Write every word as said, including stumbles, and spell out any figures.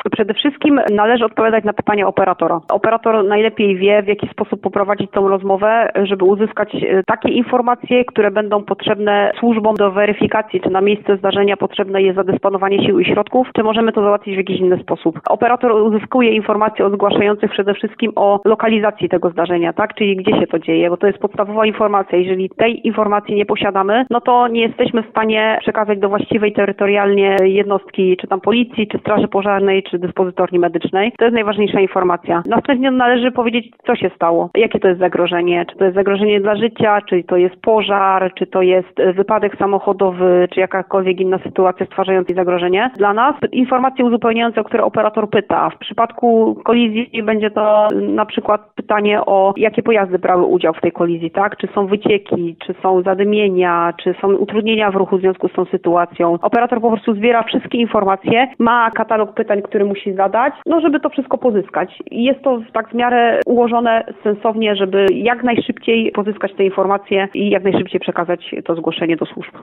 Przede wszystkim należy odpowiadać na pytania operatora. Operator najlepiej wie, w jaki sposób poprowadzić tą rozmowę, żeby uzyskać takie informacje, które będą potrzebne służbom do weryfikacji, czy na miejsce zdarzenia potrzebne jest zadysponowanie sił i środków, czy możemy to załatwić w jakiś inny sposób. Operator uzyskuje informacje od zgłaszających przede wszystkim o lokalizacji tego zdarzenia, tak? Czyli gdzie się to dzieje, bo to jest podstawowa informacja. Jeżeli tej informacji nie posiadamy, no to nie jesteśmy w stanie przekazać do właściwej terytorialnie jednostki, czy tam policji, czy straży pożarnej, czy dyspozytorni medycznej. To jest najważniejsza informacja. Następnie należy powiedzieć, co się stało, jakie to jest zagrożenie, czy to jest zagrożenie dla życia, czy to jest pożar, czy to jest wypadek samochodowy, czy jakakolwiek inna sytuacja stwarzająca zagrożenie. Dla nas informacje uzupełniające, o które operator pyta. W przypadku kolizji będzie to na przykład pytanie o jakie pojazdy brały udział w tej kolizji, tak? Czy są wycieki, czy są zadymienia, czy są utrudnienia w ruchu w związku z tą sytuacją. Operator po prostu zbiera wszystkie informacje, ma katalog pytań, który musi zadać, no żeby to wszystko pozyskać. I jest to tak w miarę ułożone sensownie, żeby jak najszybciej pozyskać te informacje i jak najszybciej przekazać to zgłoszenie do służb.